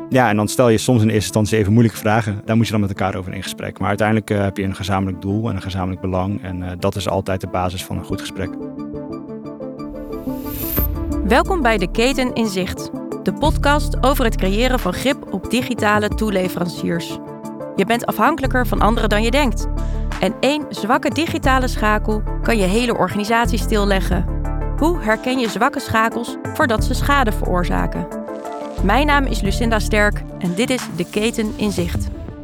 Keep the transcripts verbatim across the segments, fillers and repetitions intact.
ja, en dan stel je soms in eerste instantie even moeilijke vragen. Daar moet je dan met elkaar over in gesprek. Maar uiteindelijk uh, heb je een gezamenlijk doel en een gezamenlijk belang. En uh, dat is altijd de basis van een goed gesprek. Welkom bij De Keten in Zicht. De podcast over het creëren van grip op digitale toeleveranciers. Je bent afhankelijker van anderen dan je denkt. En één zwakke digitale schakel kan je hele organisatie stilleggen. Hoe herken je zwakke schakels voordat ze schade veroorzaken? Mijn naam is Lucinda Sterk en dit is De Keten in Zicht.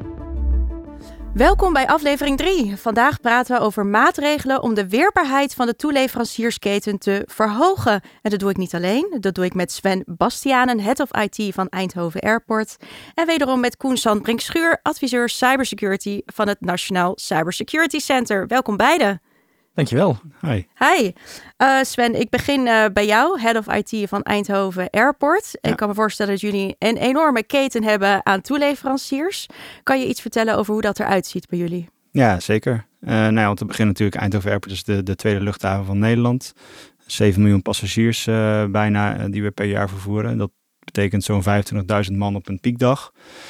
Welkom bij aflevering drie. Vandaag praten we over maatregelen om de weerbaarheid van de toeleveranciersketen te verhogen. En dat doe ik niet alleen. Dat doe ik met Sven Bastianen, Head of I T van Eindhoven Airport. En wederom met Koen Sandbrink-Schuur, adviseur Cybersecurity van het Nationaal Cybersecurity Center. Welkom beiden. Dankjewel. Hi. Hi. Uh, Sven, ik begin uh, bij jou, Head of I T van Eindhoven Airport. Ja. Ik kan me voorstellen dat jullie een enorme keten hebben aan toeleveranciers. Kan je iets vertellen over hoe dat eruit ziet bij jullie? Ja, zeker. Uh, nou ja, om te beginnen natuurlijk, Eindhoven Airport is de, de tweede luchthaven van Nederland. zeven miljoen passagiers uh, bijna uh, die we per jaar vervoeren. Dat betekent zo'n vijfentwintigduizend man op een piekdag.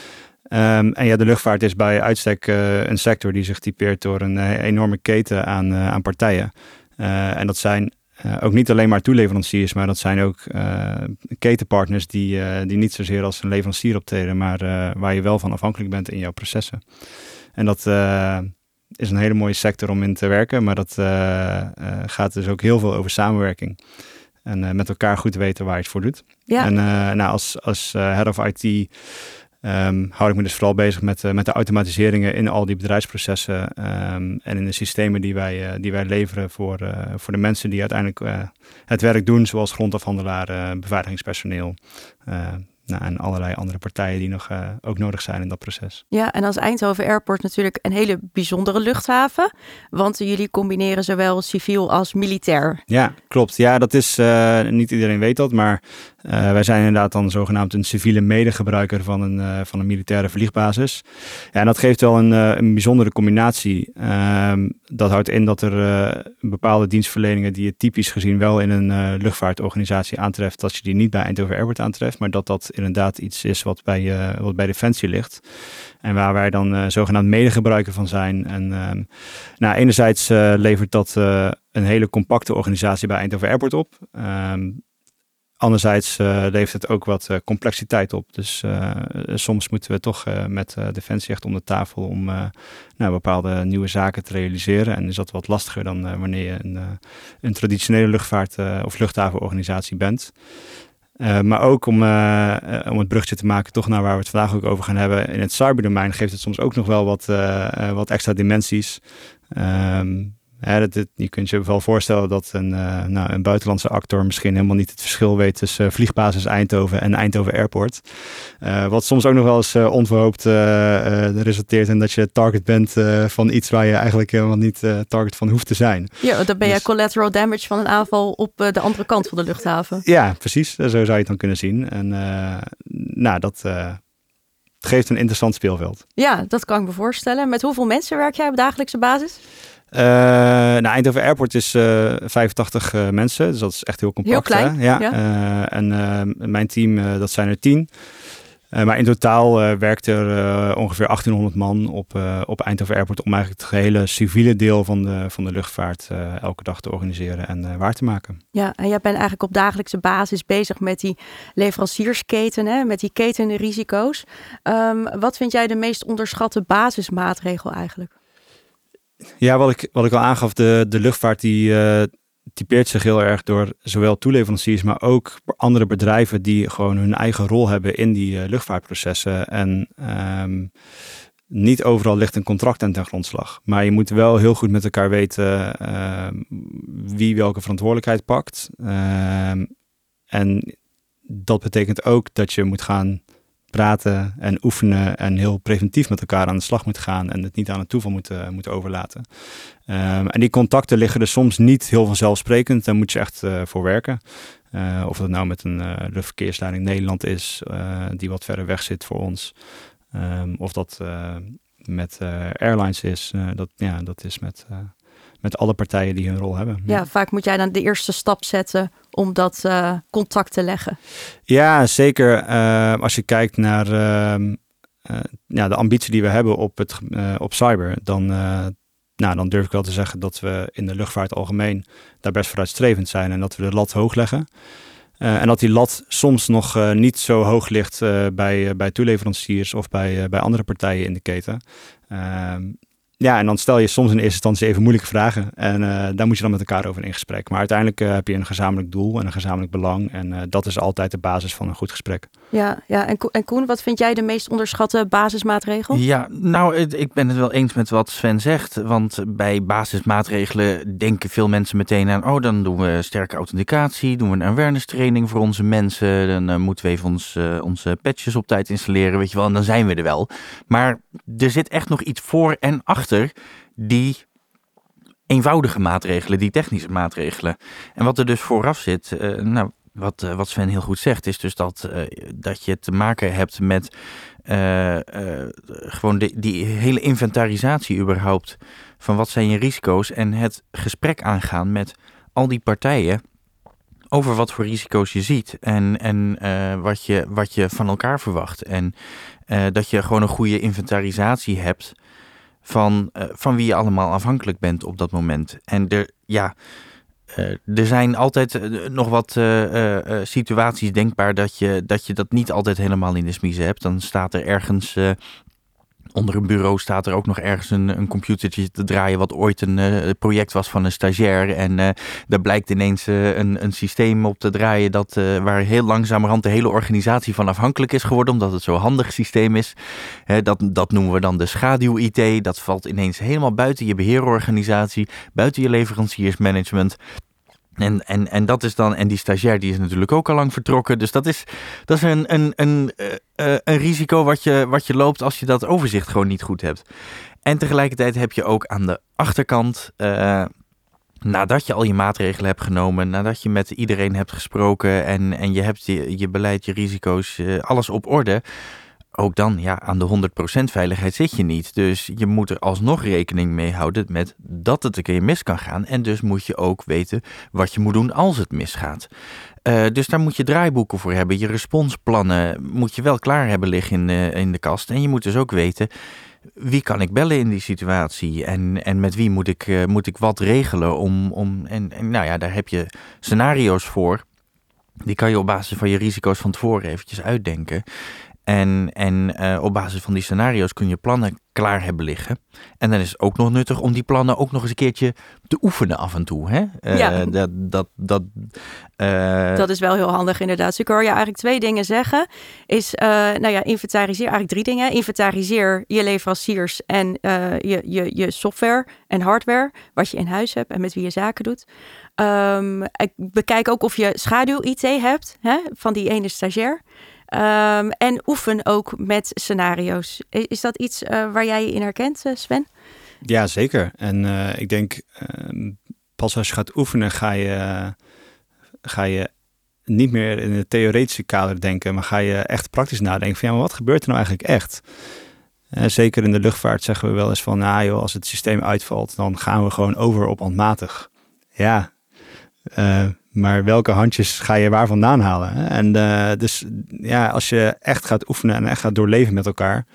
Um, en ja, de luchtvaart is bij uitstek uh, een sector die zich typeert door een uh, enorme keten aan, uh, aan partijen. Uh, en dat zijn uh, ook niet alleen maar toeleveranciers, maar dat zijn ook uh, ketenpartners die, uh, die niet zozeer als een leverancier optreden, maar uh, waar je wel van afhankelijk bent in jouw processen. En dat uh, is een hele mooie sector om in te werken, maar dat uh, uh, gaat dus ook heel veel over samenwerking. En uh, met elkaar goed weten waar je het voor doet. Ja. En uh, nou, als, als uh, Head of I T Um, hou ik me dus vooral bezig met, uh, met de automatiseringen in al die bedrijfsprocessen um, en in de systemen die wij, uh, die wij leveren voor, uh, voor de mensen die uiteindelijk uh, het werk doen, zoals grondafhandelaren, beveiligingspersoneel uh, nou, en allerlei andere partijen die nog uh, ook nodig zijn in dat proces. Ja, en als Eindhoven Airport natuurlijk een hele bijzondere luchthaven, want jullie combineren zowel civiel als militair. Ja, klopt. Ja, dat is, uh, niet iedereen weet dat, maar Uh, wij zijn inderdaad dan zogenaamd een civiele medegebruiker van een, uh, van een militaire vliegbasis. Ja, en dat geeft wel een, uh, een bijzondere combinatie. Uh, dat houdt in dat er uh, bepaalde dienstverleningen die je typisch gezien wel in een uh, luchtvaartorganisatie aantreft, dat je die niet bij Eindhoven Airport aantreft, maar dat dat inderdaad iets is wat bij, uh, wat bij Defensie ligt. En waar wij dan uh, zogenaamd medegebruiker van zijn. En uh, nou, enerzijds uh, levert dat uh, een hele compacte organisatie bij Eindhoven Airport op. Uh, Anderzijds uh, levert het ook wat uh, complexiteit op. Dus uh, soms moeten we toch uh, met uh, Defensie echt om de tafel om uh, nou, bepaalde nieuwe zaken te realiseren. En is dat wat lastiger dan uh, wanneer je een, uh, een traditionele luchtvaart- uh, of luchthavenorganisatie bent. Uh, maar ook om, uh, uh, om het bruggetje te maken toch naar waar we het vandaag ook over gaan hebben. In het cyberdomein geeft het soms ook nog wel wat, uh, uh, wat extra dimensies. Um, Ja, dat, dat, je kunt je wel voorstellen dat een, uh, nou, een buitenlandse actor misschien helemaal niet het verschil weet tussen uh, vliegbasis Eindhoven en Eindhoven Airport. Uh, wat soms ook nog wel eens uh, onverhoopt uh, uh, resulteert in dat je target bent uh, van iets waar je eigenlijk helemaal niet uh, target van hoeft te zijn. Ja, dan ben je dus, collateral damage van een aanval op uh, de andere kant van de luchthaven. Ja, precies. Zo zou je het dan kunnen zien. En uh, nou, dat uh, geeft een interessant speelveld. Ja, dat kan ik me voorstellen. Met hoeveel mensen werk jij op dagelijkse basis? Uh, nou, Eindhoven Airport is uh, vijfentachtig uh, mensen, dus dat is echt heel compact. Heel klein, hè? Ja. ja. Uh, en uh, mijn team, uh, dat zijn er tien. Uh, maar in totaal uh, werkt er uh, ongeveer achttienhonderd man op, uh, op Eindhoven Airport om eigenlijk het gehele civiele deel van de, van de luchtvaart uh, elke dag te organiseren en uh, waar te maken. Ja, en jij bent eigenlijk op dagelijkse basis bezig met die leveranciersketen, hè? Met die ketenrisico's. Um, wat vind jij de meest onderschatte basismaatregel eigenlijk? Ja, wat ik, wat ik al aangaf, de, de luchtvaart die uh, typeert zich heel erg door zowel toeleveranciers, maar ook andere bedrijven die gewoon hun eigen rol hebben in die uh, luchtvaartprocessen. En um, niet overal ligt een contract aan ten grondslag. Maar je moet wel heel goed met elkaar weten uh, wie welke verantwoordelijkheid pakt. Uh, en dat betekent ook dat je moet gaan praten en oefenen en heel preventief met elkaar aan de slag moet gaan en het niet aan het toeval moeten, moeten overlaten. Um, en die contacten liggen er soms niet heel vanzelfsprekend. Daar moet je echt uh, voor werken. Uh, of dat nou met een uh, luchtverkeersleiding Nederland is, uh, die wat verder weg zit voor ons. Um, of dat uh, met uh, airlines is. Uh, dat, ja, dat is met, uh, met alle partijen die hun rol hebben. Ja, vaak moet jij dan de eerste stap zetten om dat uh, contact te leggen. Ja, zeker. Uh, als je kijkt naar uh, uh, ja, de ambitie die we hebben op, het, uh, op cyber, dan, uh, nou, dan durf ik wel te zeggen dat we in de luchtvaart algemeen daar best vooruitstrevend zijn en dat we de lat hoog leggen. Uh, en dat die lat soms nog uh, niet zo hoog ligt uh, bij, uh, bij toeleveranciers of bij, uh, bij andere partijen in de keten. Uh, Ja, en dan stel je soms in eerste instantie even moeilijke vragen. En uh, daar moet je dan met elkaar over in gesprek. Maar uiteindelijk uh, heb je een gezamenlijk doel en een gezamenlijk belang. En uh, dat is altijd de basis van een goed gesprek. Ja, ja. En, Ko- en Koen, wat vind jij de meest onderschatte basismaatregel? Ja, nou, ik ben het wel eens met wat Sven zegt. Want bij basismaatregelen denken veel mensen meteen aan... oh, dan doen we sterke authenticatie, doen we een awareness training voor onze mensen. Dan uh, moeten we even ons, uh, onze patches op tijd installeren, weet je wel. En dan zijn we er wel. Maar er zit echt nog iets voor en achter die eenvoudige maatregelen, die technische maatregelen. En wat er dus vooraf zit, uh, nou, wat, uh, wat Sven heel goed zegt, is dus dat, uh, dat je te maken hebt met uh, uh, gewoon de, die hele inventarisatie überhaupt van wat zijn je risico's en het gesprek aangaan met al die partijen over wat voor risico's je ziet en, en uh, wat, je, wat je van elkaar verwacht. En uh, dat je gewoon een goede inventarisatie hebt van, uh, van wie je allemaal afhankelijk bent op dat moment. En er, ja, uh, er zijn altijd uh, nog wat uh, uh, situaties denkbaar dat je, dat je dat niet altijd helemaal in de smiezen hebt. Dan staat er ergens... Uh, Onder een bureau staat er ook nog ergens een, een computertje te draaien wat ooit een uh, project was van een stagiair. En uh, daar blijkt ineens uh, een, een systeem op te draaien dat, uh, waar heel langzamerhand de hele organisatie van afhankelijk is geworden. Omdat het zo'n handig systeem is. He, dat, dat noemen we dan de schaduw-I T. Dat valt ineens helemaal buiten je beheerorganisatie, buiten je leveranciersmanagement. En, en, en dat is dan, en die stagiair die is natuurlijk ook al lang vertrokken. Dus dat is, dat is een, een, een, uh, een risico wat je, wat je loopt als je dat overzicht gewoon niet goed hebt. En tegelijkertijd heb je ook aan de achterkant, uh, nadat je al je maatregelen hebt genomen, nadat je met iedereen hebt gesproken en, en je hebt je, je beleid, je risico's, uh, alles op orde. Ook dan, ja, aan de honderd procent veiligheid zit je niet. Dus je moet er alsnog rekening mee houden met dat het een keer mis kan gaan. En dus moet je ook weten wat je moet doen als het misgaat. Uh, dus daar moet je draaiboeken voor hebben. Je responsplannen moet je wel klaar hebben liggen in, uh, in de kast. En je moet dus ook weten, wie kan ik bellen in die situatie? En, en met wie moet ik, uh, moet ik wat regelen? Om, om, en, en nou ja, daar heb je scenario's voor. Die kan je op basis van je risico's van tevoren eventjes uitdenken. En, en uh, op basis van die scenario's kun je plannen klaar hebben liggen. En dan is het ook nog nuttig om die plannen ook nog eens een keertje te oefenen af en toe. Hè? Uh, ja. Dat, dat, dat, uh... dat is wel heel handig inderdaad. Dus ik hoor je eigenlijk twee dingen zeggen. Is, uh, nou ja, inventariseer eigenlijk drie dingen. Inventariseer je leveranciers en uh, je, je, je software en hardware. Wat je in huis hebt en met wie je zaken doet. Um, ik bekijk ook of je schaduw-I T hebt, hè, van die ene stagiair. Um, en oefen ook met scenario's. Is, is dat iets uh, waar jij je in herkent, Sven? Ja, zeker. En uh, ik denk, uh, pas als je gaat oefenen, ga je, uh, ga je niet meer in het theoretische kader denken, maar ga je echt praktisch nadenken van, ja, maar wat gebeurt er nou eigenlijk echt? Uh, zeker in de luchtvaart zeggen we wel eens van, nou joh, als het systeem uitvalt, dan gaan we gewoon over op handmatig. Ja, uh, maar welke handjes ga je waar vandaan halen? Hè? En uh, dus ja, als je echt gaat oefenen en echt gaat doorleven met elkaar,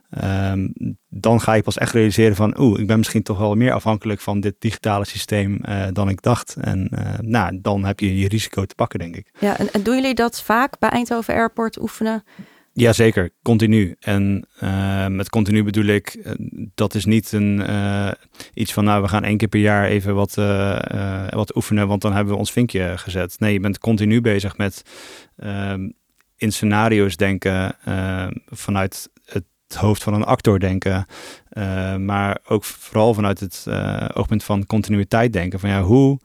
um, dan ga je pas echt realiseren van, oeh, ik ben misschien toch wel meer afhankelijk van dit digitale systeem uh, dan ik dacht. En uh, nou, dan heb je je risico te pakken, denk ik. Ja, en, en doen jullie dat vaak bij Eindhoven Airport oefenen? Jazeker, continu. En uh, met continu bedoel ik, uh, dat is niet een, uh, iets van, nou, we gaan één keer per jaar even wat, uh, uh, wat oefenen, want dan hebben we ons vinkje gezet. Nee, je bent continu bezig met uh, in scenario's denken, uh, vanuit het hoofd van een actor denken, uh, maar ook vooral vanuit het uh, oogpunt van continuïteit denken. Van ja, hoe...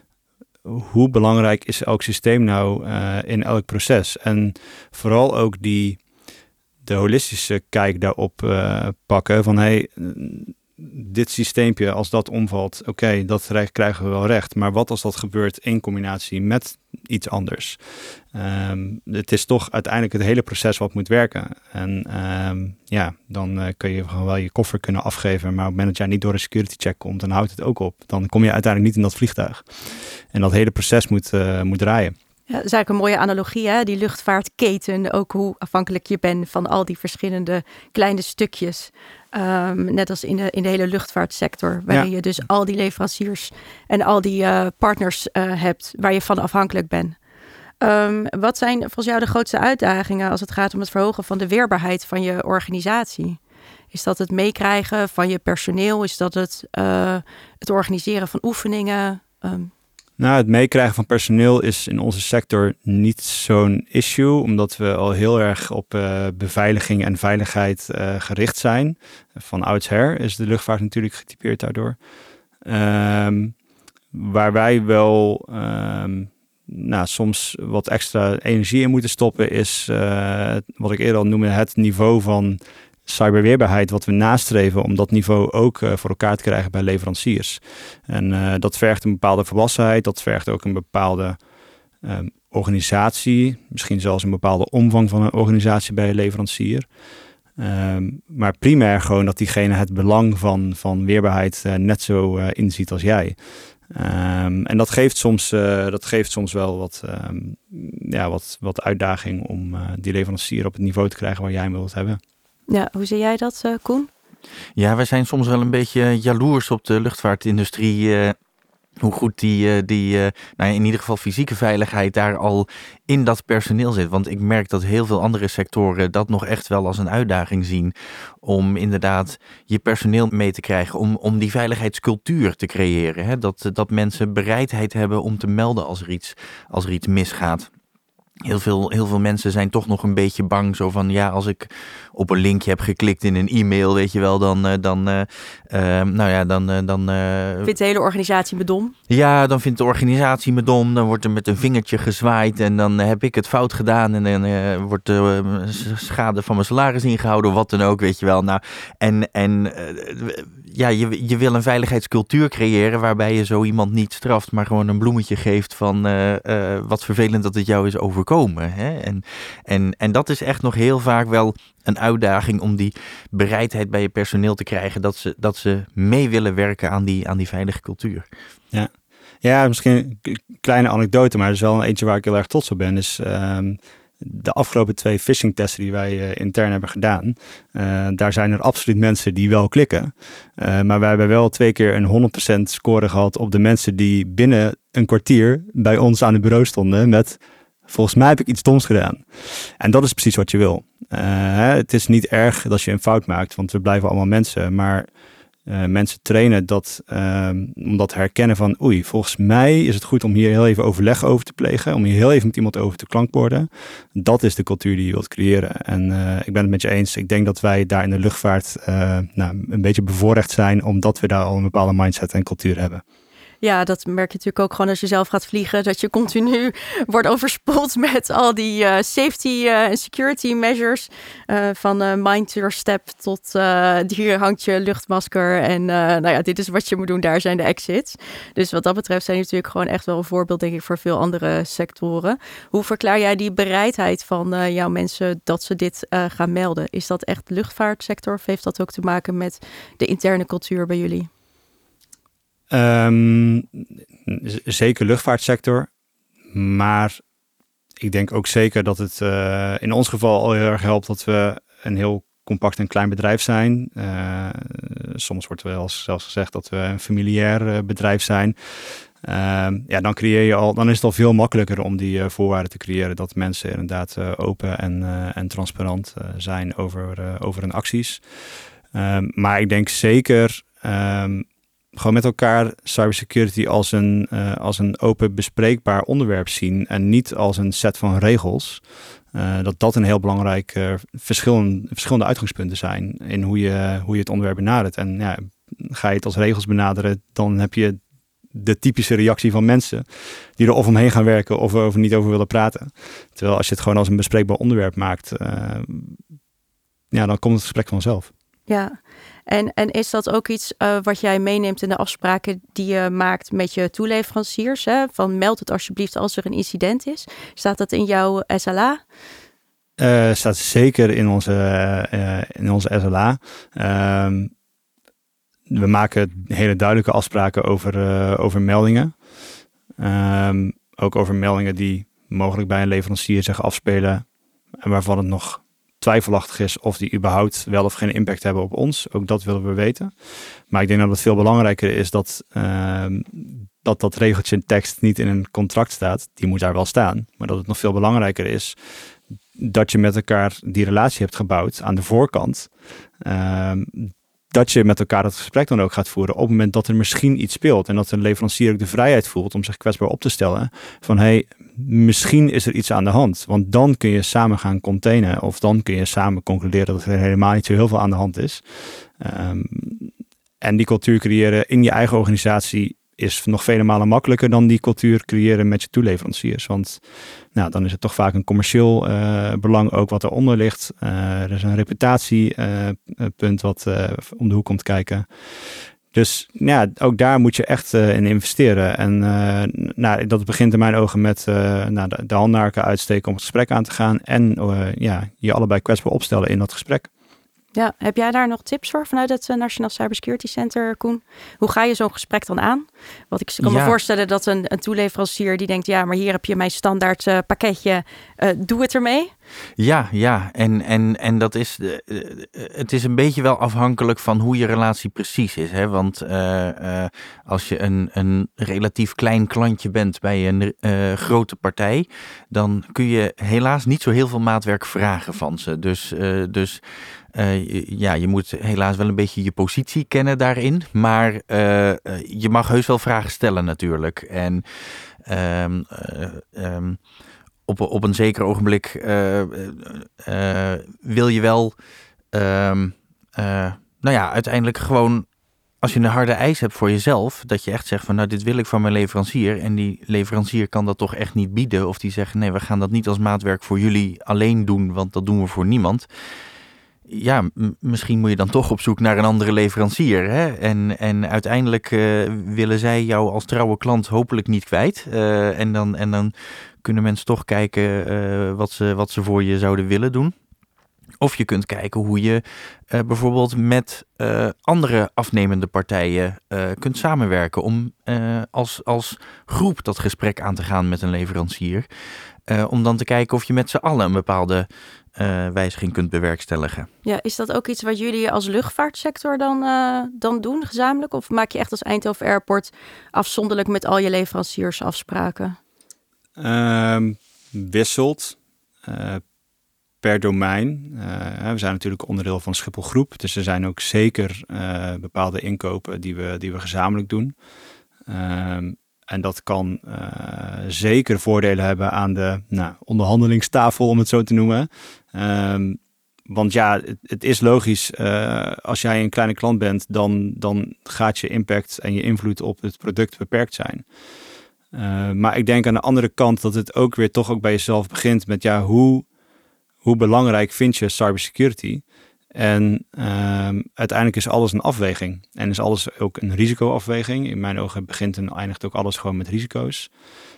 Hoe belangrijk is elk systeem nou uh, in elk proces? En vooral ook die de holistische kijk daarop uh, pakken van hey, dit systeempje, als dat omvalt, oké, okay, dat krijgen we wel recht. Maar wat als dat gebeurt in combinatie met iets anders? Um, het is toch uiteindelijk het hele proces wat moet werken. En um, ja, dan uh, kun je gewoon wel je koffer kunnen afgeven. Maar op het moment dat jij niet door een security check komt, dan houdt het ook op. Dan kom je uiteindelijk niet in dat vliegtuig. En dat hele proces moet, uh, moet draaien. Ja, dat is eigenlijk een mooie analogie, hè? Die luchtvaartketen. Ook hoe afhankelijk je bent van al die verschillende kleine stukjes. Um, net als in de, in de hele luchtvaartsector. Waarin ja. je dus al die leveranciers en al die uh, partners uh, hebt waar je van afhankelijk bent. Um, wat zijn volgens jou de grootste uitdagingen als het gaat om het verhogen van de weerbaarheid van je organisatie? Is dat het meekrijgen van je personeel? Is dat het, uh, het organiseren van oefeningen? Um, Nou, het meekrijgen van personeel is in onze sector niet zo'n issue, omdat we al heel erg op uh, beveiliging en veiligheid uh, gericht zijn. Van oudsher is de luchtvaart natuurlijk getypeerd daardoor. Um, waar wij wel um, nou, soms wat extra energie in moeten stoppen is, uh, wat ik eerder al noemde, het niveau van cyberweerbaarheid wat we nastreven om dat niveau ook uh, voor elkaar te krijgen bij leveranciers. En uh, dat vergt een bepaalde volwassenheid, dat vergt ook een bepaalde um, organisatie, misschien zelfs een bepaalde omvang van een organisatie bij een leverancier. Um, maar primair gewoon dat diegene het belang van, van weerbaarheid uh, net zo uh, inziet als jij. Um, en dat geeft soms, uh, dat geeft soms wel wat, um, ja, wat, wat uitdaging om uh, die leverancier op het niveau te krijgen waar jij hem wilt hebben. Ja, hoe zie jij dat, uh, Koen? Ja, wij zijn soms wel een beetje jaloers op de luchtvaartindustrie. Uh, hoe goed die, uh, die uh, nou ja, in ieder geval fysieke veiligheid daar al in dat personeel zit. Want ik merk dat heel veel andere sectoren dat nog echt wel als een uitdaging zien. Om inderdaad je personeel mee te krijgen. Om, om die veiligheidscultuur te creëren. Hè? Dat, dat mensen bereidheid hebben om te melden als er iets, als er iets misgaat. Heel veel, heel veel mensen zijn toch nog een beetje bang. Zo van, ja, als ik op een linkje heb geklikt in een e-mail, weet je wel, dan, uh, dan, uh, uh, nou ja, dan, uh, dan. Uh, vindt de hele organisatie me dom? Ja, dan vindt de organisatie me dom. Dan wordt er met een vingertje gezwaaid en dan heb ik het fout gedaan en dan uh, wordt de uh, schade van mijn salaris ingehouden, wat dan ook, weet je wel. Nou, en en uh, ja, je, je wil een veiligheidscultuur creëren waarbij je zo iemand niet straft, maar gewoon een bloemetje geeft van uh, uh, wat vervelend dat het jou is overkomen. Hè? En, en, en dat is echt nog heel vaak wel een uitdaging om die bereidheid bij je personeel te krijgen, dat ze, dat ze mee willen werken aan die, aan die veilige cultuur. Ja. ja, misschien een kleine anekdote, maar er is wel een eentje waar ik heel erg trots op ben. Is um, de afgelopen twee phishing testen die wij uh, intern hebben gedaan. Uh, daar zijn er absoluut mensen die wel klikken. Uh, maar wij hebben wel twee keer een honderd procent score gehad op de mensen die binnen een kwartier bij ons aan het bureau stonden met: volgens mij heb ik iets doms gedaan. En dat is precies wat je wil. Uh, het is niet erg dat je een fout maakt, want we blijven allemaal mensen. Maar uh, mensen trainen dat, uh, om dat te herkennen van: oei, volgens mij is het goed om hier heel even overleg over te plegen. Om hier heel even met iemand over te klankborden. Dat is de cultuur die je wilt creëren. En uh, ik ben het met je eens. Ik denk dat wij daar in de luchtvaart uh, nou, een beetje bevoorrecht zijn, omdat we daar al een bepaalde mindset en cultuur hebben. Ja, dat merk je natuurlijk ook gewoon als je zelf gaat vliegen. Dat je continu wordt overspoeld met al die uh, safety en uh, security measures. Uh, van uh, mind your step tot uh, hier hangt je luchtmasker. En uh, nou ja, dit is wat je moet doen. Daar zijn de exits. Dus wat dat betreft zijn die natuurlijk gewoon echt wel een voorbeeld, denk ik, voor veel andere sectoren. Hoe verklaar jij die bereidheid van uh, jouw mensen dat ze dit uh, gaan melden? Is dat echt de luchtvaartsector of heeft dat ook te maken met de interne cultuur bij jullie? Um, z- zeker luchtvaartsector, maar ik denk ook zeker dat het uh, in ons geval al heel erg helpt dat we een heel compact en klein bedrijf zijn. Uh, soms wordt wel zelfs gezegd dat we een familiair uh, bedrijf zijn. Uh, ja, dan creëer je al, dan is het al veel makkelijker om die uh, voorwaarden te creëren dat mensen inderdaad uh, open en, uh, en transparant uh, zijn over, uh, over hun acties. Uh, maar ik denk zeker Um, gewoon met elkaar cybersecurity als een, uh, als een open bespreekbaar onderwerp zien en niet als een set van regels. Uh, dat dat een heel belangrijk uh, verschillende, verschillende uitgangspunten zijn in hoe je, hoe je het onderwerp benadert. En ja, ga je het als regels benaderen, dan heb je de typische reactie van mensen die er of omheen gaan werken of over niet over willen praten. Terwijl als je het gewoon als een bespreekbaar onderwerp maakt, uh, ja, dan komt het gesprek vanzelf. Ja, en, en is dat ook iets uh, wat jij meeneemt in de afspraken die je maakt met je toeleveranciers? Hè? Van meld het alsjeblieft als er een incident is. Staat dat in jouw S L A? Uh, staat zeker in onze, uh, in onze S L A. Uh, we maken hele duidelijke afspraken over, uh, over meldingen. Um, ook over meldingen die mogelijk bij een leverancier zich afspelen en waarvan het nog twijfelachtig is of die überhaupt wel of geen impact hebben op ons. Ook dat willen we weten. Maar ik denk dat het veel belangrijker is dat uh, dat, dat regeltje in tekst niet in een contract staat. Die moet daar wel staan. Maar dat het nog veel belangrijker is dat je met elkaar die relatie hebt gebouwd aan de voorkant. Uh, dat je met elkaar het gesprek dan ook gaat voeren op het moment dat er misschien iets speelt. En dat een leverancier ook de vrijheid voelt om zich kwetsbaar op te stellen. Van hey, misschien is er iets aan de hand. Want dan kun je samen gaan containen. Of dan kun je samen concluderen dat er helemaal niet zo heel veel aan de hand is. Um, en die cultuur creëren in je eigen organisatie is nog vele malen makkelijker dan die cultuur creëren met je toeleveranciers. Want nou, dan is het toch vaak een commercieel uh, belang ook wat eronder ligt. Uh, er is een reputatiepunt uh, wat uh, om de hoek komt kijken. Dus ja, ook daar moet je echt uh, in investeren. En uh, nou, dat begint in mijn ogen met uh, nou, de, de handhaken uitsteken om het gesprek aan te gaan. En uh, ja, je allebei kwetsbaar opstellen in dat gesprek. Ja, heb jij daar nog tips voor vanuit het National Cybersecurity Center, Koen? Hoe ga je zo'n gesprek dan aan? Want ik kan ja. me voorstellen dat een, een toeleverancier die denkt, ja, maar hier heb je mijn standaard uh, pakketje, uh, doe het ermee. Ja, ja. En, en, en dat is, uh, het is een beetje wel afhankelijk van hoe je relatie precies is. Hè? Want uh, uh, als je een, een relatief klein klantje bent bij een uh, grote partij, dan kun je helaas niet zo heel veel maatwerk vragen van ze. Dus, uh, dus Uh, ja, je moet helaas wel een beetje je positie kennen daarin. Maar uh, je mag heus wel vragen stellen natuurlijk. En um, uh, um, op, op een zeker ogenblik uh, uh, wil je wel, um, uh, nou ja, uiteindelijk gewoon, als je een harde eis hebt voor jezelf, dat je echt zegt van, nou, dit wil ik van mijn leverancier. En die leverancier kan dat toch echt niet bieden. Of die zegt, nee, we gaan dat niet als maatwerk voor jullie alleen doen, want dat doen we voor niemand. Ja, m- misschien moet je dan toch op zoek naar een andere leverancier. Hè? En, en uiteindelijk uh, willen zij jou als trouwe klant hopelijk niet kwijt. Uh, en, dan, en dan kunnen mensen toch kijken uh, wat, ze, wat ze voor je zouden willen doen. Of je kunt kijken hoe je uh, bijvoorbeeld met uh, andere afnemende partijen uh, kunt samenwerken. Om uh, als, als groep dat gesprek aan te gaan met een leverancier. Uh, om dan te kijken of je met z'n allen een bepaalde uh, wijziging kunt bewerkstelligen. Ja, is dat ook iets wat jullie als luchtvaartsector dan, uh, dan doen gezamenlijk? Of maak je echt als Eindhoven Airport afzonderlijk met al je leveranciers afspraken? Uh, wisselt uh, per domein. Uh, we zijn natuurlijk onderdeel van Schiphol Groep. Dus er zijn ook zeker uh, bepaalde inkopen die we, die we gezamenlijk doen. Uh, En dat kan uh, zeker voordelen hebben aan de nou, onderhandelingstafel, om het zo te noemen. Um, want ja, het, het is logisch. Uh, als jij een kleine klant bent, dan, dan gaat je impact en je invloed op het product beperkt zijn. Uh, maar ik denk aan de andere kant dat het ook weer toch ook bij jezelf begint met ja, hoe, hoe belangrijk vind je cybersecurity? En um, uiteindelijk is alles een afweging. En is alles ook een risicoafweging. In mijn ogen begint en eindigt ook alles gewoon met risico's.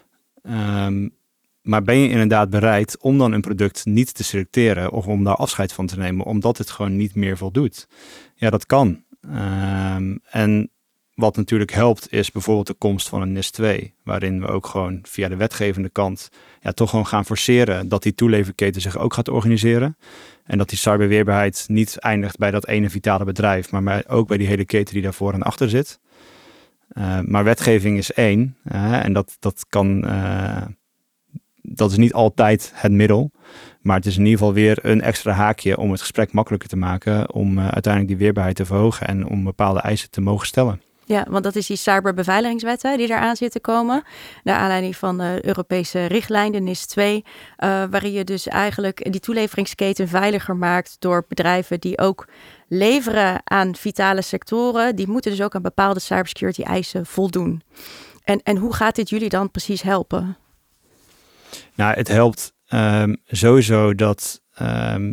Um, maar ben je inderdaad bereid om dan een product niet te selecteren of om daar afscheid van te nemen, omdat het gewoon niet meer voldoet? Ja, dat kan. Um, en wat natuurlijk helpt is bijvoorbeeld de komst van een N I S twee, waarin we ook gewoon via de wetgevende kant ja, toch gewoon gaan forceren dat die toeleverketen zich ook gaat organiseren. En dat die cyberweerbaarheid niet eindigt bij dat ene vitale bedrijf, maar ook bij die hele keten die daarvoor en achter zit. Uh, maar wetgeving is één. Uh, en dat, dat kan. Uh, dat is niet altijd het middel. Maar het is in ieder geval weer een extra haakje om het gesprek makkelijker te maken. Om uh, uiteindelijk die weerbaarheid te verhogen en om bepaalde eisen te mogen stellen. Ja, want dat is die cyberbeveiligingswet hè, die eraan zit te komen. Naar aanleiding van de Europese richtlijn, de N I S twee. Uh, waarin je dus eigenlijk die toeleveringsketen veiliger maakt door bedrijven die ook leveren aan vitale sectoren. Die moeten dus ook aan bepaalde cybersecurity eisen voldoen. En, en hoe gaat dit jullie dan precies helpen? Nou, het helpt um, sowieso dat um,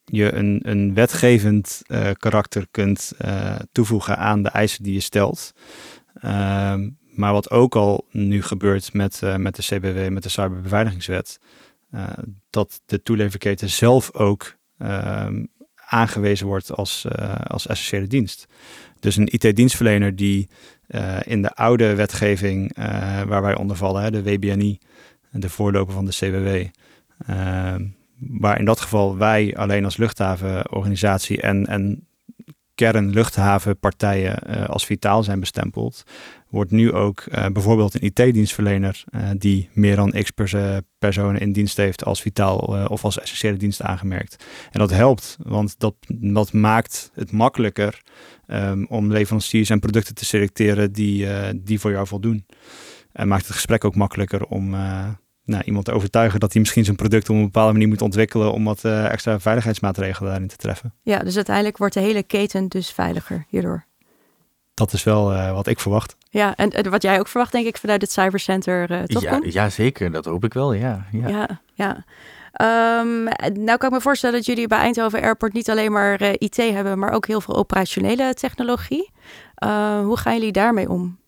je een, een wetgevend uh, karakter kunt uh, toevoegen aan de eisen die je stelt. Uh, maar wat ook al nu gebeurt met, uh, met de C B W, met de Cyberbeveiligingswet, uh, dat de toeleverketen zelf ook uh, aangewezen wordt als, uh, als essentiële dienst. Dus een I T-dienstverlener die uh, in de oude wetgeving uh, waar wij onder vallen, hè, de W B N I, de voorloper van de C B W, uh, waar in dat geval wij alleen als luchthavenorganisatie en, en kernluchthavenpartijen uh, als vitaal zijn bestempeld, wordt nu ook uh, bijvoorbeeld een I T-dienstverlener uh, die meer dan x perso- personen in dienst heeft als vitaal uh, of als essentiële dienst aangemerkt. En dat helpt, want dat, dat maakt het makkelijker um, om leveranciers en producten te selecteren die, uh, die voor jou voldoen. En maakt het gesprek ook makkelijker om uh, nou, iemand te overtuigen dat hij misschien zijn product op een bepaalde manier moet ontwikkelen om wat uh, extra veiligheidsmaatregelen daarin te treffen. Ja, dus uiteindelijk wordt de hele keten dus veiliger hierdoor. Dat is wel uh, wat ik verwacht. Ja, en uh, wat jij ook verwacht, denk ik, vanuit het cybercenter, uh, toch? Ja, ja, zeker. Dat hoop ik wel, ja. Ja, ja. ja. Um, nou kan ik me voorstellen dat jullie bij Eindhoven Airport niet alleen maar uh, I T hebben, maar ook heel veel operationele technologie. Uh, hoe gaan jullie daarmee om?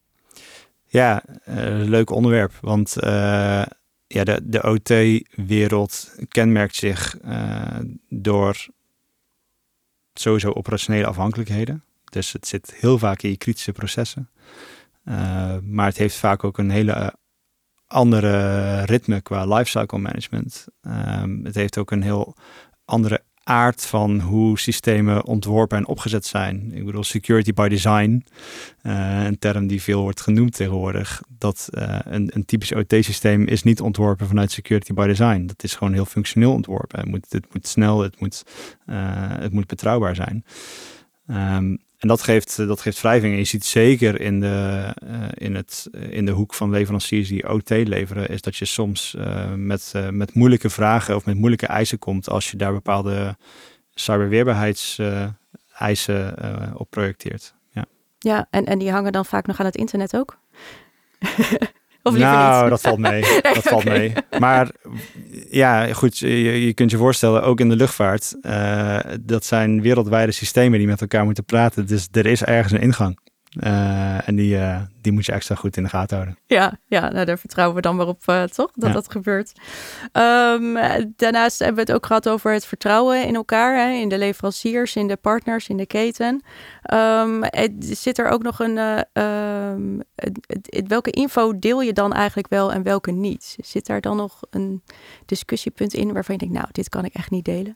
Ja, uh, leuk onderwerp. Want uh, ja, de, de O T-wereld kenmerkt zich uh, door sowieso operationele afhankelijkheden. Dus het zit heel vaak in je kritische processen. Uh, maar het heeft vaak ook een hele uh, andere ritme qua lifecycle management. Um, het heeft ook een heel andere aard van hoe systemen ontworpen en opgezet zijn. Ik bedoel, security by design, uh, een term die veel wordt genoemd tegenwoordig. Dat uh, een, een typisch O T-systeem is niet ontworpen vanuit security by design. Dat is gewoon heel functioneel ontworpen. Het moet, het moet snel, het moet, uh, het moet betrouwbaar zijn. Um, en dat geeft, dat geeft wrijving. En je ziet zeker in de, uh, in, het, in de hoek van leveranciers die O T leveren, is dat je soms uh, met, uh, met moeilijke vragen of met moeilijke eisen komt als je daar bepaalde cyberweerbaarheidseisen uh, uh, op projecteert. Ja, ja en, en die hangen dan vaak nog aan het internet ook? Of liever nou, niet? dat valt mee. Dat okay. valt mee. Maar ja, goed, je, je kunt je voorstellen, ook in de luchtvaart, uh, dat zijn wereldwijde systemen die met elkaar moeten praten. Dus er is ergens een ingang. Uh, en die, uh, die moet je extra goed in de gaten houden. Ja, ja nou, daar vertrouwen we dan maar op, uh, toch? Dat ja. dat gebeurt. Um, daarnaast hebben we het ook gehad over het vertrouwen in elkaar. Hè? In de leveranciers, in de partners, in de keten. Um, het, zit er ook nog een... Uh, um, het, het, welke info deel je dan eigenlijk wel en welke niet? Zit daar dan nog een discussiepunt in waarvan je denkt, nou, dit kan ik echt niet delen?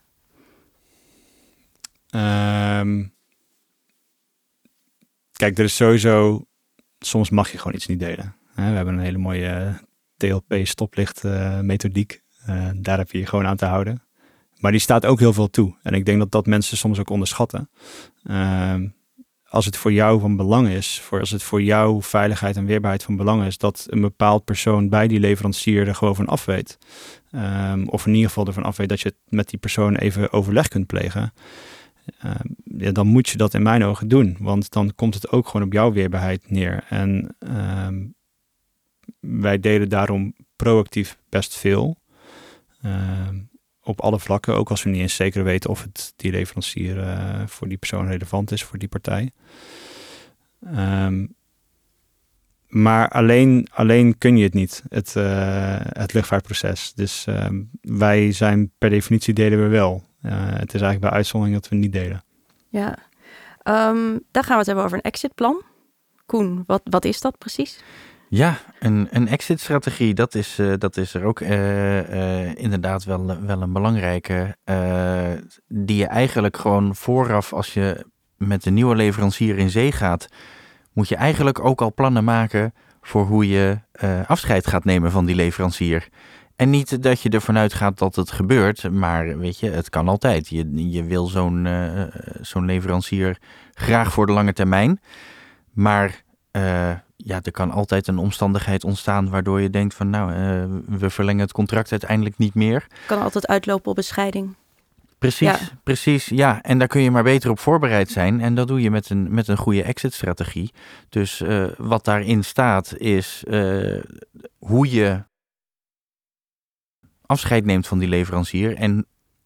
Um... Kijk, er is sowieso, soms mag je gewoon iets niet delen. We hebben een hele mooie T L P-stoplicht uh, methodiek. Uh, daar heb je je gewoon aan te houden. Maar die staat ook heel veel toe. En ik denk dat dat mensen soms ook onderschatten. Uh, als het voor jou van belang is, voor als het voor jouw veiligheid en weerbaarheid van belang is, dat een bepaald persoon bij die leverancier er gewoon van af weet. Um, of in ieder geval ervan af weet dat je met die persoon even overleg kunt plegen. Uh, ja, dan moet je dat in mijn ogen doen. Want dan komt het ook gewoon op jouw weerbaarheid neer. En uh, wij delen daarom proactief best veel. Uh, op alle vlakken. Ook als we niet eens zeker weten of het die leverancier uh, voor die persoon relevant is, voor die partij. Um, maar alleen, alleen kun je het niet, het, uh, het luchtvaartproces. Dus uh, wij zijn per definitie delen we wel. Uh, het is eigenlijk bij uitzondering dat we niet delen. Ja, um, dan gaan we het hebben over een exitplan. Koen, wat, wat is dat precies? Ja, een, een exit-strategie, dat is, uh, dat is er ook uh, uh, inderdaad wel, wel een belangrijke. Uh, die je eigenlijk gewoon vooraf, als je met een nieuwe leverancier in zee gaat, moet je eigenlijk ook al plannen maken voor hoe je uh, afscheid gaat nemen van die leverancier. En niet dat je ervan uitgaat dat het gebeurt, maar weet je, het kan altijd. Je, je wil zo'n, uh, zo'n leverancier graag voor de lange termijn. Maar uh, ja, er kan altijd een omstandigheid ontstaan waardoor je denkt van nou, uh, we verlengen het contract uiteindelijk niet meer. Kan altijd uitlopen op een scheiding. Precies, ja. precies. Ja, en daar kun je maar beter op voorbereid zijn. En dat doe je met een, met een goede exit-strategie. Dus uh, wat daarin staat is uh, hoe je afscheid neemt van die leverancier en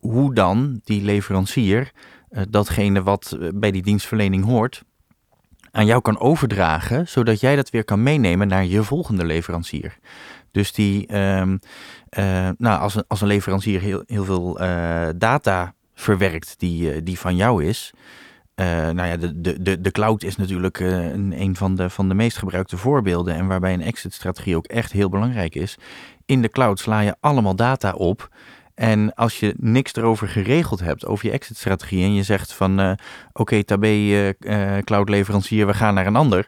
hoe dan die leverancier uh, datgene wat bij die dienstverlening hoort aan jou kan overdragen, zodat jij dat weer kan meenemen naar je volgende leverancier. Dus die, um, uh, nou, als, een, als een leverancier heel, heel veel uh, data verwerkt die, uh, die van jou is. Uh, nou ja, de, de, de cloud is natuurlijk uh, een, een van de, van de meest gebruikte voorbeelden en waarbij een exit-strategie ook echt heel belangrijk is. In de cloud sla je allemaal data op. En als je niks erover geregeld hebt, over je exit-strategie, en je zegt van uh, oké, okay, tabé, uh, uh, cloud-leverancier, we gaan naar een ander.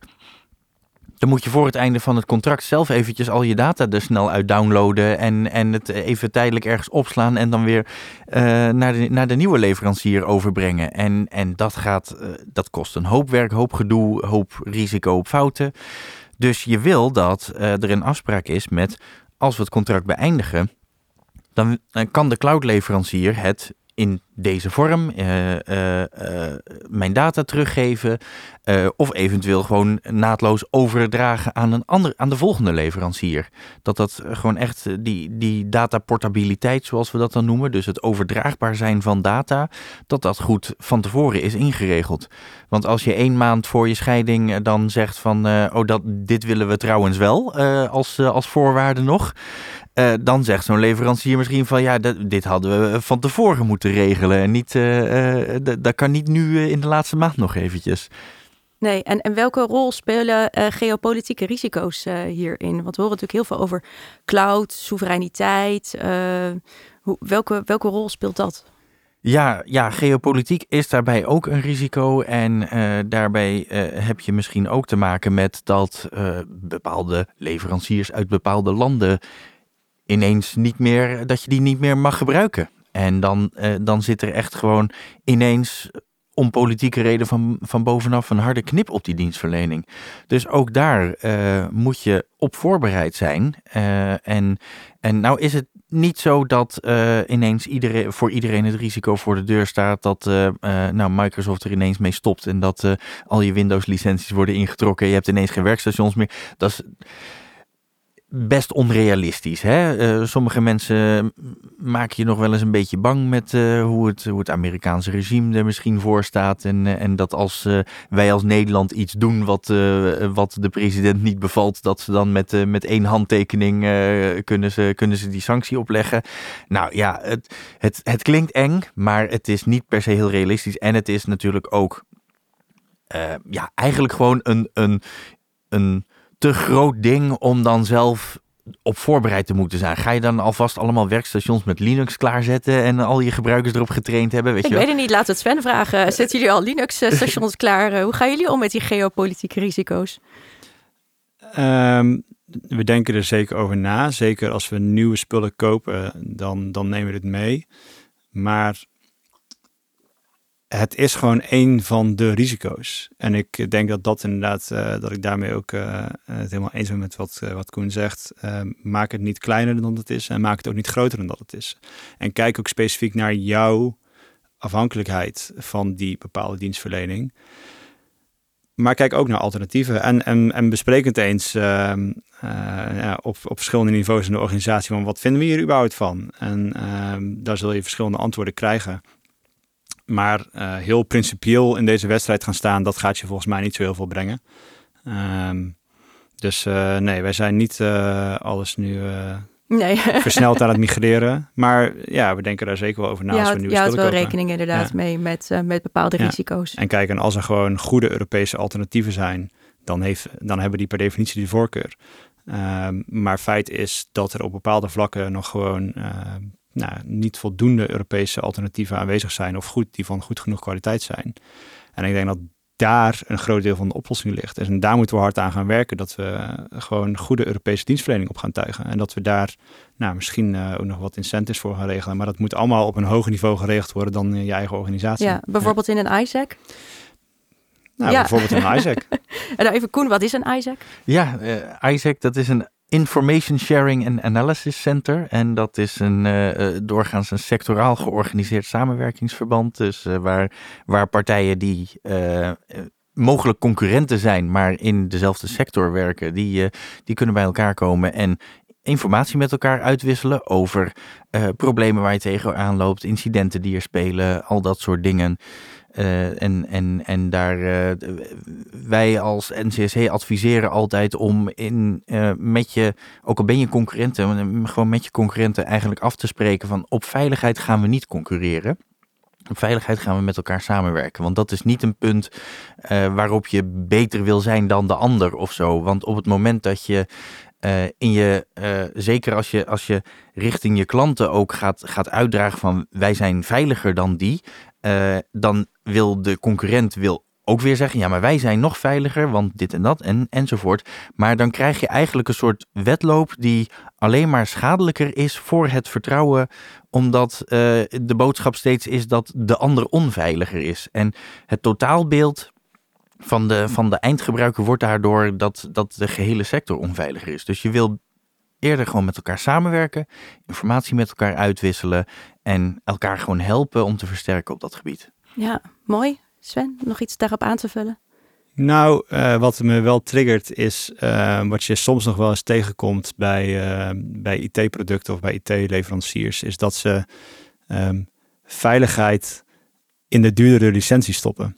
Dan moet je voor het einde van het contract zelf eventjes al je data er snel uit downloaden en, en het even tijdelijk ergens opslaan en dan weer uh, naar, de, naar de nieuwe leverancier overbrengen. En, en dat, gaat, uh, dat kost een hoop werk, hoop gedoe, hoop risico op fouten. Dus je wil dat uh, er een afspraak is met, als we het contract beëindigen, dan kan de cloud-leverancier het in deze vorm uh, uh, uh, mijn data teruggeven uh, of eventueel gewoon naadloos overdragen aan een ander, aan de volgende leverancier. Dat dat gewoon echt die, die dataportabiliteit, zoals we dat dan noemen, dus het overdraagbaar zijn van data, dat dat goed van tevoren is ingeregeld. Want als je één maand voor je scheiding dan zegt van uh, oh, dat, dit willen we trouwens wel uh, als, uh, als voorwaarde nog, Uh, dan zegt zo'n leverancier misschien van ja, dat, dit hadden we van tevoren moeten regelen. En niet, uh, uh, d- dat kan niet nu uh, in de laatste maand nog eventjes. Nee, en, en welke rol spelen uh, geopolitieke risico's uh, hierin? Want we horen natuurlijk heel veel over cloud, soevereiniteit. Uh, hoe, welke, welke rol speelt dat? Ja, ja, geopolitiek is daarbij ook een risico. En uh, daarbij uh, heb je misschien ook te maken met dat uh, bepaalde leveranciers uit bepaalde landen ineens niet meer, dat je die niet meer mag gebruiken. En dan, uh, dan zit er echt gewoon ineens om politieke reden van, van bovenaf een harde knip op die dienstverlening. Dus ook daar uh, moet je op voorbereid zijn. Uh, en, en nou is het niet zo dat uh, ineens iedereen, voor iedereen het risico voor de deur staat dat uh, uh, nou, Microsoft er ineens mee stopt en dat uh, al je Windows licenties worden ingetrokken. Je hebt ineens geen werkstations meer. Dat is best onrealistisch. Hè? Uh, sommige mensen maken je nog wel eens een beetje bang met uh, hoe, het, hoe het Amerikaanse regime er misschien voor staat. En, uh, en dat als uh, wij als Nederland iets doen wat, uh, wat de president niet bevalt, dat ze dan met, uh, met één handtekening uh, kunnen, ze, kunnen ze die sanctie opleggen. Nou ja, het, het, het klinkt eng, maar het is niet per se heel realistisch. En het is natuurlijk ook uh, ja, eigenlijk gewoon een, een, een te groot ding om dan zelf op voorbereid te moeten zijn. Ga je dan alvast allemaal werkstations met Linux klaarzetten en al je gebruikers erop getraind hebben? Weet Ik je weet het niet, laten we het Sven vragen. Zetten jullie al Linux-stations klaar? Hoe gaan jullie om met die geopolitieke risico's? Um, we denken er zeker over na. Zeker als we nieuwe spullen kopen, dan, dan nemen we het mee. Maar het is gewoon één van de risico's. En ik denk dat dat inderdaad, uh, dat ik daarmee ook uh, het helemaal eens ben met wat, uh, wat Koen zegt. Uh, maak het niet kleiner dan het is en maak het ook niet groter dan dat het is. En kijk ook specifiek naar jouw afhankelijkheid van die bepaalde dienstverlening. Maar kijk ook naar alternatieven en, en, en bespreek het eens uh, uh, ja, op, op verschillende niveaus in de organisatie. Van wat vinden we hier überhaupt van? En uh, daar zul je verschillende antwoorden krijgen. Maar uh, heel principieel in deze wedstrijd gaan staan, dat gaat je volgens mij niet zo heel veel brengen. Um, dus uh, nee, wij zijn niet uh, alles nu uh, nee. versneld aan het migreren. Maar ja, we denken daar zeker wel over na ja, als we nieuwe spullen kopen. Ja, het wel rekening inderdaad ja. mee met, uh, met bepaalde ja. risico's. En kijk, en als er gewoon goede Europese alternatieven zijn, dan, heeft, dan hebben die per definitie die voorkeur. Um, maar feit is dat er op bepaalde vlakken nog gewoon Uh, Nou, niet voldoende Europese alternatieven aanwezig zijn of goed, die van goed genoeg kwaliteit zijn. En ik denk dat daar een groot deel van de oplossing ligt. En daar moeten we hard aan gaan werken, dat we gewoon goede Europese dienstverlening op gaan tuigen. En dat we daar nou, misschien uh, ook nog wat incentives voor gaan regelen. Maar dat moet allemaal op een hoger niveau geregeld worden dan in je eigen organisatie. Ja, bijvoorbeeld ja. in een I S A C? Nou, ja. bijvoorbeeld in een I S A C. En dan even Koen, wat is een I S A C? Ja, uh, I S A C, dat is een Information Sharing and Analysis Center. En dat is een uh, doorgaans een sectoraal georganiseerd samenwerkingsverband. Dus uh, waar, waar partijen die uh, mogelijk concurrenten zijn, maar in dezelfde sector werken, die, uh, die kunnen bij elkaar komen en informatie met elkaar uitwisselen over uh, problemen waar je tegenaan loopt, incidenten die er spelen, al dat soort dingen. Uh, en, en, en daar uh, wij als N C S C adviseren altijd om in uh, met je, ook al ben je concurrenten, gewoon met je concurrenten eigenlijk af te spreken van op veiligheid gaan we niet concurreren. Op veiligheid gaan we met elkaar samenwerken. Want dat is niet een punt uh, waarop je beter wil zijn dan de ander of zo. Want op het moment dat je uh, in je, uh, zeker als je, als je richting je klanten ook gaat, gaat uitdragen van wij zijn veiliger dan die, uh, dan wil de concurrent wil ook weer zeggen, ja, maar wij zijn nog veiliger, want dit en dat en, enzovoort. Maar dan krijg je eigenlijk een soort wedloop die alleen maar schadelijker is voor het vertrouwen, omdat uh, de boodschap steeds is dat de ander onveiliger is. En het totaalbeeld van de, van de eindgebruiker wordt daardoor dat, dat de gehele sector onveiliger is. Dus je wil eerder gewoon met elkaar samenwerken, informatie met elkaar uitwisselen en elkaar gewoon helpen om te versterken op dat gebied. Ja, mooi. Sven, nog iets daarop aan te vullen? Nou, uh, wat me wel triggert is uh, wat je soms nog wel eens tegenkomt bij, uh, bij I T-producten of bij I T-leveranciers, is dat ze um, veiligheid in de duurdere licentie stoppen.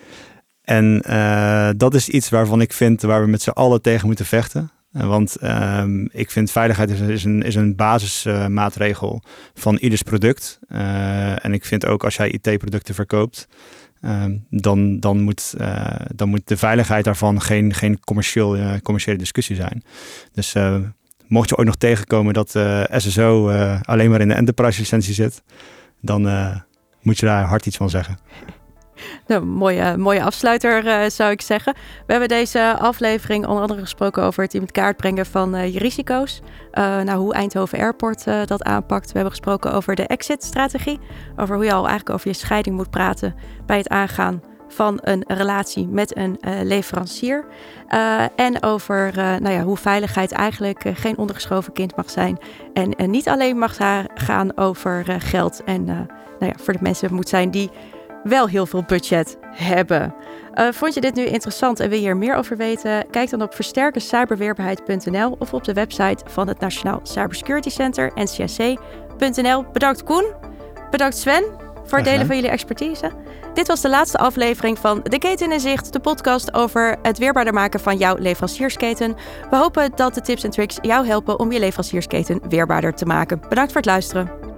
En uh, dat is iets waarvan ik vind waar we met z'n allen tegen moeten vechten. Uh, want um, ik vind veiligheid is, is een, is een basismaatregel uh, van ieders product. Uh, en ik vind ook als jij I T-producten verkoopt, Um, dan, dan, moet, uh, dan moet de veiligheid daarvan geen, geen commercieel, uh, commerciële discussie zijn. Dus uh, mocht je ooit nog tegenkomen dat uh, S S O uh, alleen maar in de enterprise licentie zit, dan uh, moet je daar hard iets van zeggen. Nou, mooie, mooie afsluiter uh, zou ik zeggen. We hebben deze aflevering onder andere gesproken over het in het kaart brengen van uh, je risico's. Uh, nou, hoe Eindhoven Airport uh, dat aanpakt. We hebben gesproken over de exit-strategie. Over hoe je al eigenlijk over je scheiding moet praten bij het aangaan van een relatie met een uh, leverancier. Uh, en over uh, nou ja, hoe veiligheid eigenlijk uh, geen ondergeschoven kind mag zijn. En uh, niet alleen mag gaan over uh, geld. En uh, nou ja, voor de mensen moet zijn die wel heel veel budget hebben. Uh, vond je dit nu interessant en wil je er meer over weten? Kijk dan op versterken cyberweerbaarheid punt n l of op de website van het Nationaal Cybersecurity Center, N C S C punt n l. Bedankt Koen, bedankt Sven voor het delen van jullie expertise. Dit was de laatste aflevering van De Keten in Zicht, de podcast over het weerbaarder maken van jouw leveranciersketen. We hopen dat de tips en tricks jou helpen om je leveranciersketen weerbaarder te maken. Bedankt voor het luisteren.